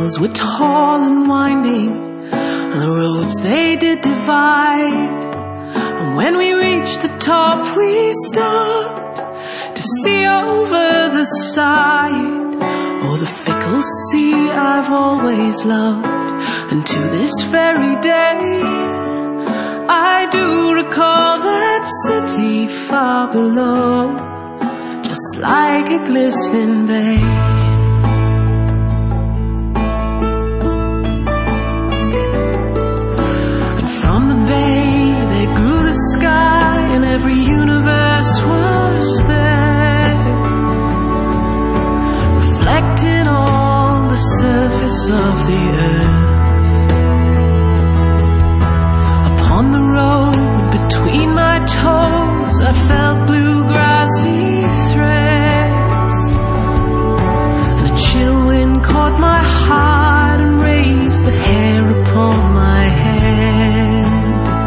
hills were tall and winding, and the roads they did divide. And when we reached the top, we stopped to see over the side. Oh, the fickle sea I've always loved, and to this very day I do recall that city far below, just like a glistening bay. And from the bay there grew the sky, and every universe was there, reflecting on the surface of the earth. Upon the road between my toes I felt blue grassy threads, and a chill wind caught my heart and raised the hair upon my head.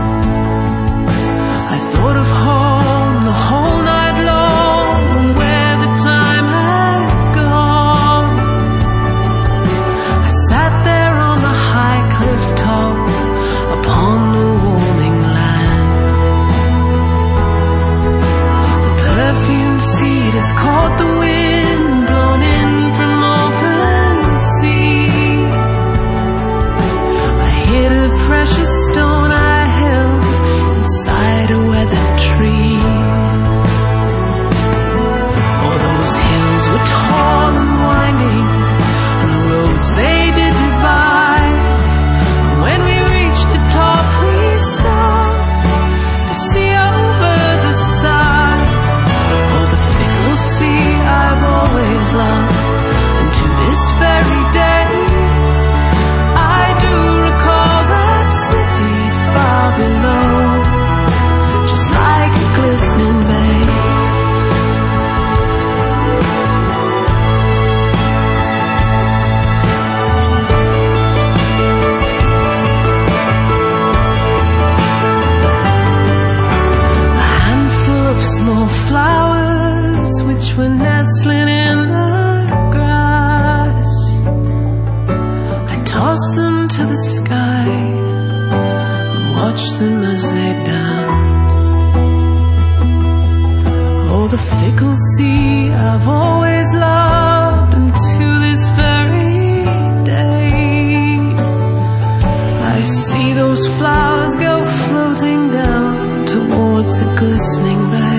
I thought of home the whole night long, and where the time had gone. I sat there on the high cliff top upon the warming land. Perfumed cedars caught the wind, blown in from open sea. I hid a precious stone I held inside a weathered tree. Oh, those hills were tall and winding, and the roads they did divide. And when we reached the top, we stopped to see over the side. Oh, the fickle sea I've always loved, and to this very day I do recall that city far below, just like a glistening bay. A handful of small flowers which were nestling in the grass, I tossed them to the sky and watched them as they danced. Oh, the fickle sea I've always loved, and to this very day I see those flowers go floating down towards the glistening bay.